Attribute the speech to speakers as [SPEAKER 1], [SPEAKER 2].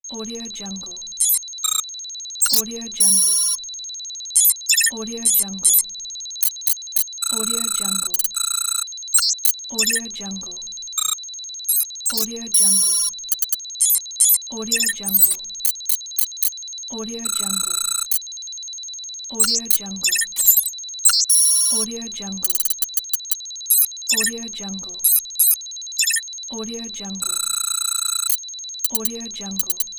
[SPEAKER 1] Audio Jungle. Audio Jungle. Audio Jungle. Audio Jungle. Audio Jungle. Audio Jungle. Audio Jungle. Audio Jungle. Audio Jungle. Audio Jungle. Audio Jungle. Audio Jungle. Audio Jungle.